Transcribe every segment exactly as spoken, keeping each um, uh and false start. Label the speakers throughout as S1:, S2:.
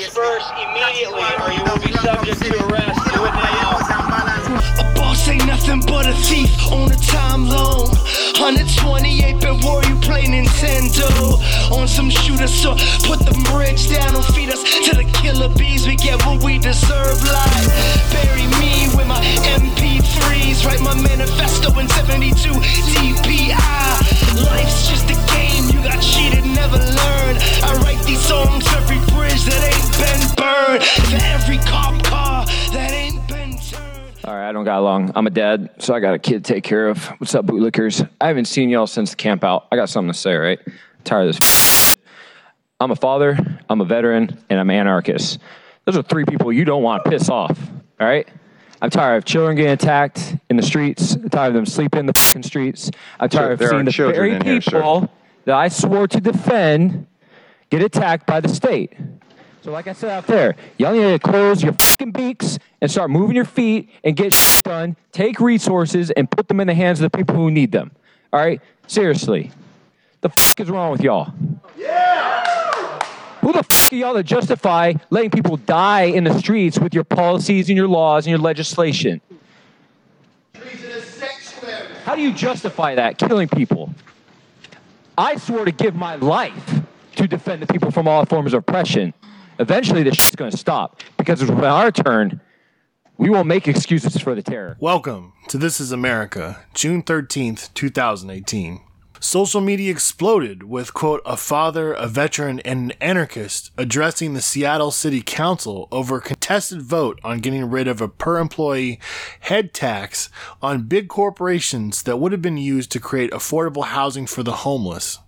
S1: disperse immediately or you will be subject to arrest. Do it now.
S2: A boss ain't nothing but a thief on a time loan. one twenty-eight bit war, you play Nintendo. On some shooter, so put the bridge down and feed us to the killer bees. We get what we deserve, like bury me with my M P threes. Write my manifesto in seventy-two D P I. Life's just a game, you got cheated, never learned. I write these songs for every bridge that ain't been burned, for every cop car that ain't been turned.
S3: All right, I don't got long. I'm a dad, so I got a kid to take care of. What's up, bootlickers? I haven't seen y'all since the camp out. I got something to say, right? I'm tired of this. I'm a father, I'm a veteran, and I'm an anarchist. Those are three people you don't want to piss off, all right? I'm tired of children getting attacked in the streets. I'm tired of them sleeping in the fucking streets. I'm tired of
S4: there
S3: seeing
S4: are
S3: the
S4: children
S3: very
S4: in here,
S3: people
S4: sir.
S3: that I swore to defend get attacked by the state. So like I said out there, y'all need to close your fucking beaks and start moving your feet and get shit done. Take resources and put them in the hands of the people who need them. All right? Seriously. The fuck is wrong with y'all? Yeah! Who the fuck are y'all to justify letting people die in the streets with your policies and your laws and your legislation? How do you justify that, killing people? I swore to give my life to defend the people from all forms of oppression. Eventually, this shit's going to stop because when our turn, we won't make excuses for the terror.
S5: Welcome to This Is America, June thirteenth, twenty eighteen. Social media exploded with, quote, a father, a veteran, and an anarchist addressing the Seattle City Council over a contested vote on getting rid of a per-employee head tax on big corporations that would have been used to create affordable housing for the homeless.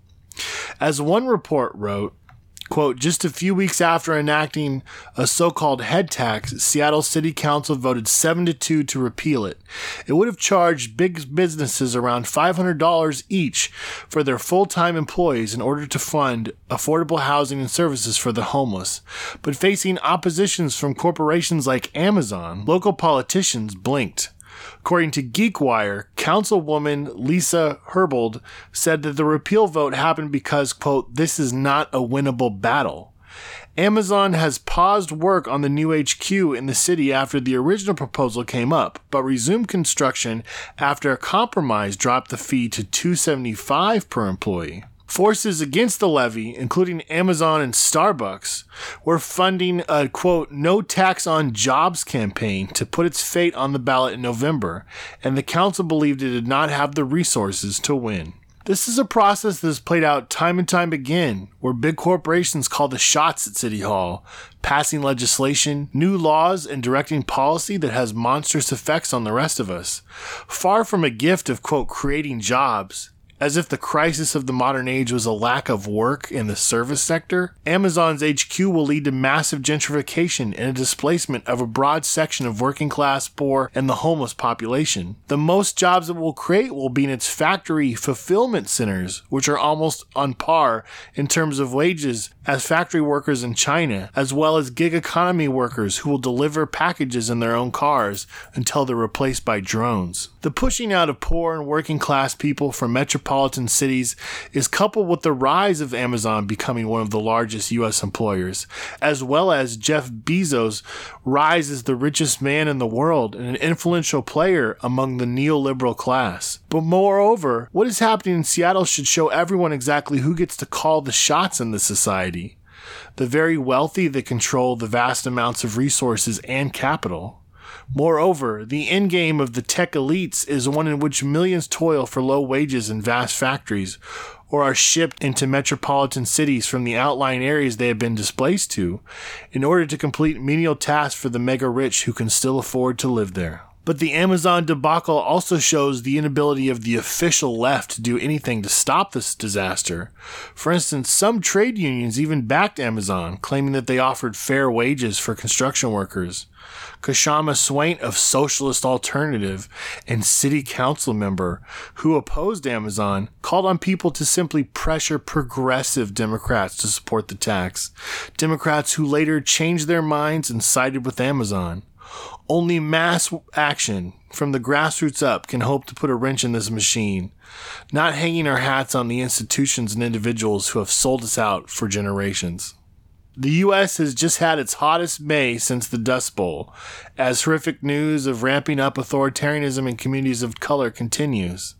S5: As one report wrote, quote, just a few weeks after enacting a so-called head tax, Seattle City Council voted seven to two to repeal it. It would have charged big businesses around five hundred dollars each for their full-time employees in order to fund affordable housing and services for the homeless. But facing oppositions from corporations like Amazon, local politicians blinked. According to GeekWire, Councilwoman Lisa Herbold said that the repeal vote happened because, quote, this is not a winnable battle. Amazon has paused work on the new H Q in the city after the original proposal came up, but resumed construction after a compromise dropped the fee to two dollars and seventy-five cents per employee. Forces against the levy, including Amazon and Starbucks, were funding a, quote, no tax on jobs campaign to put its fate on the ballot in November, and the council believed it did not have the resources to win. This is a process that has played out time and time again, where big corporations call the shots at City Hall, passing legislation, new laws, and directing policy that has monstrous effects on the rest of us. Far from a gift of, quote, creating jobs, as if the crisis of the modern age was a lack of work in the service sector, Amazon's H Q will lead to massive gentrification and a displacement of a broad section of working class, poor, and the homeless population. The most jobs it will create will be in its factory fulfillment centers, which are almost on par in terms of wages as factory workers in China, as well as gig economy workers who will deliver packages in their own cars until they're replaced by drones. The pushing out of poor and working class people from metropolitan cities is coupled with the rise of Amazon becoming one of the largest U S employers, as well as Jeff Bezos' rise as the richest man in the world and an influential player among the neoliberal class. But moreover, what is happening in Seattle should show everyone exactly who gets to call the shots in this society. The very wealthy that control the vast amounts of resources and capital. Moreover, the endgame of the tech elites is one in which millions toil for low wages in vast factories, or are shipped into metropolitan cities from the outlying areas they have been displaced to, in order to complete menial tasks for the mega rich who can still afford to live there. But the Amazon debacle also shows the inability of the official left to do anything to stop this disaster. For instance, some trade unions even backed Amazon, claiming that they offered fair wages for construction workers. Kashama Swain of Socialist Alternative and city council member who opposed Amazon called on people to simply pressure progressive Democrats to support the tax. Democrats who later changed their minds and sided with Amazon. Only mass action from the grassroots up can hope to put a wrench in this machine, not hanging our hats on the institutions and individuals who have sold us out for generations. The U S has just had its hottest May since the Dust Bowl, as horrific news of ramping up authoritarianism in communities of color continues.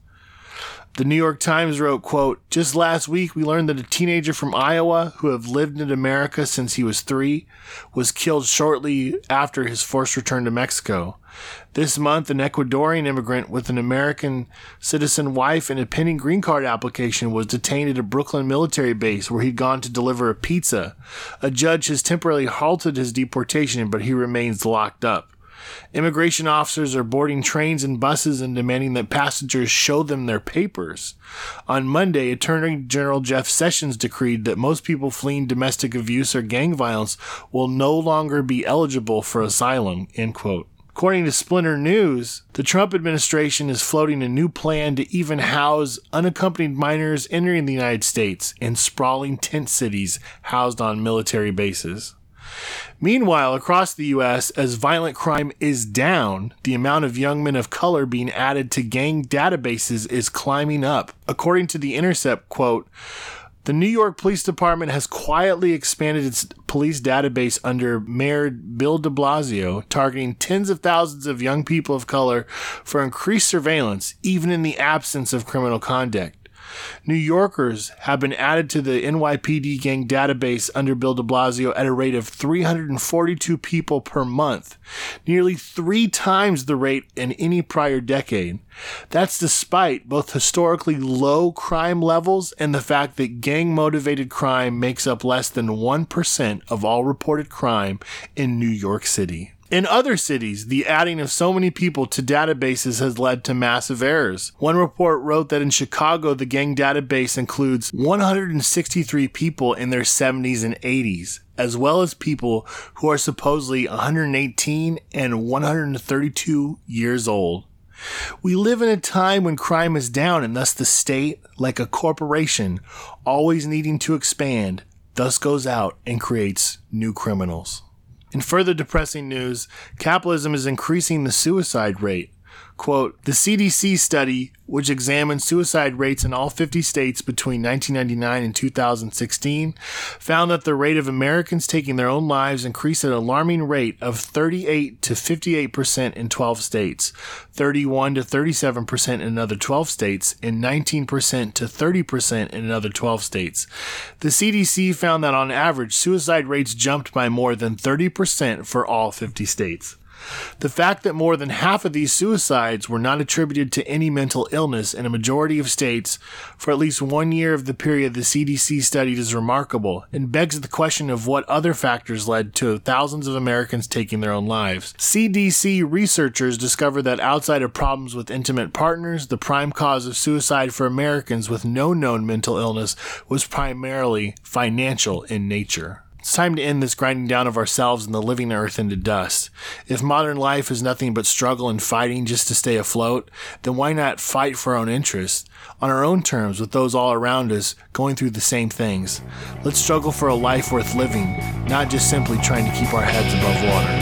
S5: The New York Times wrote, quote, "Just last week we learned that a teenager from Iowa who had lived in America since he was three was killed shortly after his forced return to Mexico. This month, an Ecuadorian immigrant with an American citizen wife and a pending green card application was detained at a Brooklyn military base where he'd gone to deliver a pizza. A judge has temporarily halted his deportation, but he remains locked up. Immigration officers are boarding trains and buses and demanding that passengers show them their papers. On Monday, Attorney General Jeff Sessions decreed that most people fleeing domestic abuse or gang violence will no longer be eligible for asylum," end quote. According to Splinter News, the Trump administration is floating a new plan to even house unaccompanied minors entering the United States in sprawling tent cities housed on military bases. Meanwhile, across the U S, as violent crime is down, the amount of young men of color being added to gang databases is climbing up. According to The Intercept, quote, "The New York Police Department has quietly expanded its police database under Mayor Bill de Blasio, targeting tens of thousands of young people of color for increased surveillance, even in the absence of criminal conduct. New Yorkers have been added to the N Y P D gang database under Bill de Blasio at a rate of three hundred forty-two people per month, nearly three times the rate in any prior decade. That's despite both historically low crime levels and the fact that gang-motivated crime makes up less than one percent of all reported crime in New York City." In other cities, the adding of so many people to databases has led to massive errors. One report wrote that in Chicago, the gang database includes one hundred sixty-three people in their seventies and eighties, as well as people who are supposedly one hundred eighteen and one hundred thirty-two years old. We live in a time when crime is down, and thus the state, like a corporation, always needing to expand, thus goes out and creates new criminals. In further depressing news, capitalism is increasing the suicide rate. Quote, "The C D C study, which examined suicide rates in all fifty states between nineteen ninety-nine and two thousand sixteen, found that the rate of Americans taking their own lives increased at an alarming rate of thirty-eight to fifty-eight percent in twelve states, thirty-one to thirty-seven percent in another twelve states, and nineteen percent to thirty percent in another twelve states. The C D C found that on average, suicide rates jumped by more than thirty percent for all fifty states. The fact that more than half of these suicides were not attributed to any mental illness in a majority of states for at least one year of the period the C D C studied is remarkable and begs the question of what other factors led to thousands of Americans taking their own lives. C D C researchers discovered that outside of problems with intimate partners, the prime cause of suicide for Americans with no known mental illness was primarily financial in nature. It's time to end this grinding down of ourselves and the living earth into dust. If modern life is nothing but struggle and fighting just to stay afloat, then why not fight for our own interests, on our own terms with those all around us going through the same things? Let's struggle for a life worth living, not just simply trying to keep our heads above water.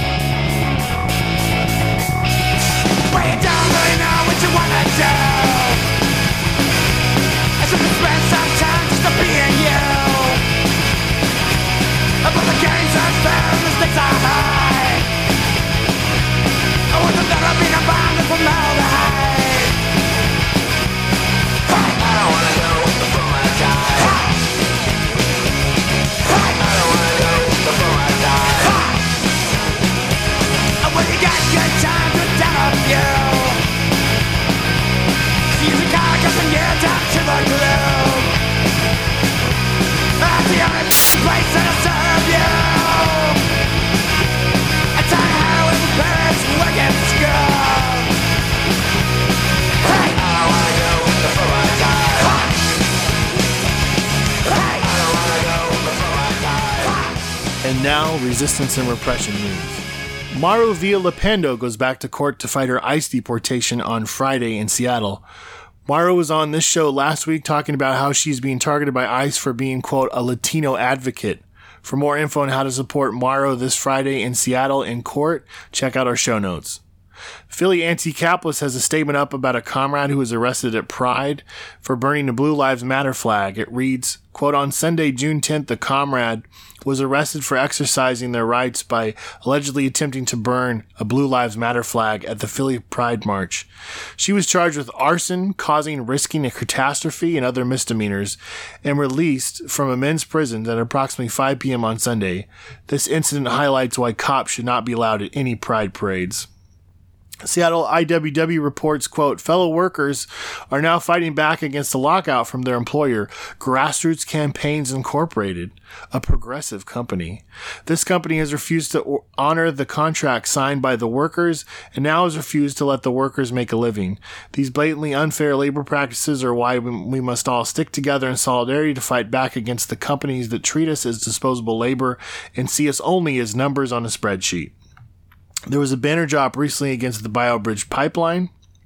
S2: Well, you don't really know what you wanna do. I should spend some time just to be in you. But the games are fair and the stakes are high. I want to never be abandoned from formaldehyde. Hey! I don't wanna go before I die. Hey! Hey! I don't wanna go before I die. Hey! When you got good time to develop you, use a carcass and get down to the glue. That's the only place that'll serve you. I tell you how it prepares wicked scum. Hey! I don't wanna go before I die. Hey! I don't wanna go before I die.
S5: And now, resistance and repression news. Maru Villalpando goes back to court to fight her ICE deportation on Friday in Seattle. Maru was on this show last week talking about how she's being targeted by ICE for being, quote, a Latino advocate. For more info on how to support Maru this Friday in Seattle in court, check out our show notes. Philly Anti-Capitalist has a statement up about a comrade who was arrested at Pride for burning the Blue Lives Matter flag. It reads, quote, on Sunday, June tenth, a comrade was arrested for exercising their rights by allegedly attempting to burn a Blue Lives Matter flag at the Philly Pride March. She was charged with arson, causing, risking a catastrophe, and other misdemeanors, and released from a men's prison at approximately five p.m. on Sunday. This incident highlights why cops should not be allowed at any Pride parades. Seattle I W W reports, quote, fellow workers are now fighting back against the lockout from their employer, Grassroots Campaigns Incorporated, a progressive company. This company has refused to honor the contract signed by the workers and now has refused to let the workers make a living. These blatantly unfair labor practices are why we must all stick together in solidarity to fight back against the companies that treat us as disposable labor and see us only as numbers on a spreadsheet. There was a banner drop recently against the BioBridge pipeline.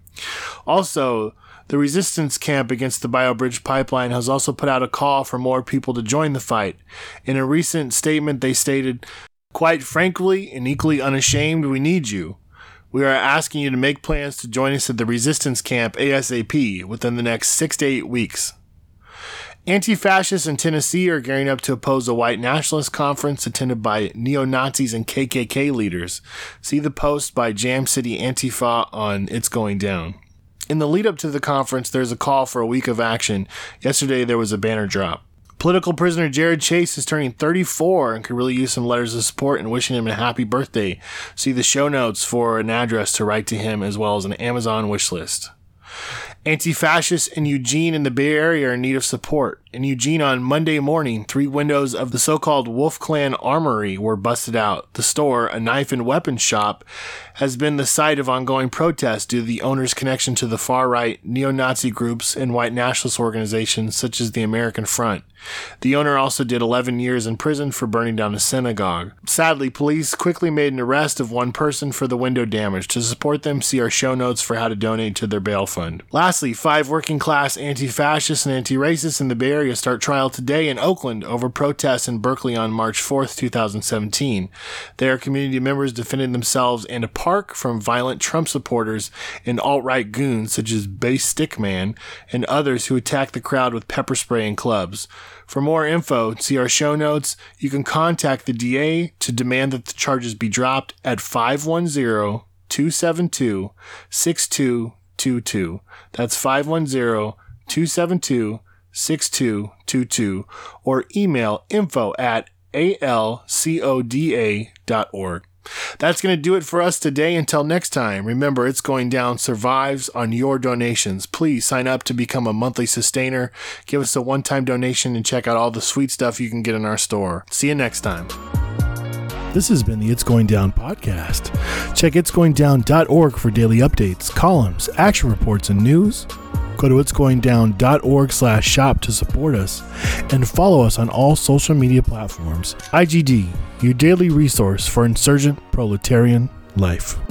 S5: Also, the resistance camp against the BioBridge pipeline has also put out a call for more people to join the fight. In a recent statement, they stated, quite frankly and equally unashamed, we need you. We are asking you to make plans to join us at the resistance camp ASAP within the next six to eight weeks. Anti-fascists in Tennessee are gearing up to oppose a white nationalist conference attended by neo-Nazis and K K K leaders. See the post by Jam City Antifa on It's Going Down. In the lead up to the conference, there's a call for a week of action. Yesterday, there was a banner drop. Political prisoner Jared Chase is turning thirty-four and could really use some letters of support and wishing him a happy birthday. See the show notes for an address to write to him as well as an Amazon wish list. Anti-fascists in Eugene and the Bay Area are in need of support. In Eugene on Monday morning, three windows of the so-called Wolf Clan Armory were busted out. The store, a knife and weapons shop, has been the site of ongoing protests due to the owner's connection to the far-right neo-Nazi groups and white nationalist organizations such as the American Front. The owner also did eleven years in prison for burning down a synagogue. Sadly, police quickly made an arrest of one person for the window damage. To support them, see our show notes for how to donate to their bail fund. Lastly, five working-class anti-fascists and anti-racists in the Bay Area start trial today in Oakland over protests in Berkeley on March fourth, twenty seventeen. Their community members defended themselves and a park from violent Trump supporters and alt-right goons such as Base Stickman and others who attacked the crowd with pepper spray and clubs. For more info, see our show notes. You can contact the D A to demand that the charges be dropped at five one zero, two seven two, six two two two. That's five one zero, two seven two, six two two two or email info at a l coda dot org. That's going to do it for us today. Until next time, remember, It's Going Down survives on your donations. Please sign up to become a monthly sustainer. Give us a one-time donation and check out all the sweet stuff you can get in our store. See you next time. This has been the It's Going Down podcast. Check its going down dot org for daily updates, columns, action reports, and news. Go to its going down dot org slash shop to support us and follow us on all social media platforms. I G D, your daily resource for insurgent proletarian life.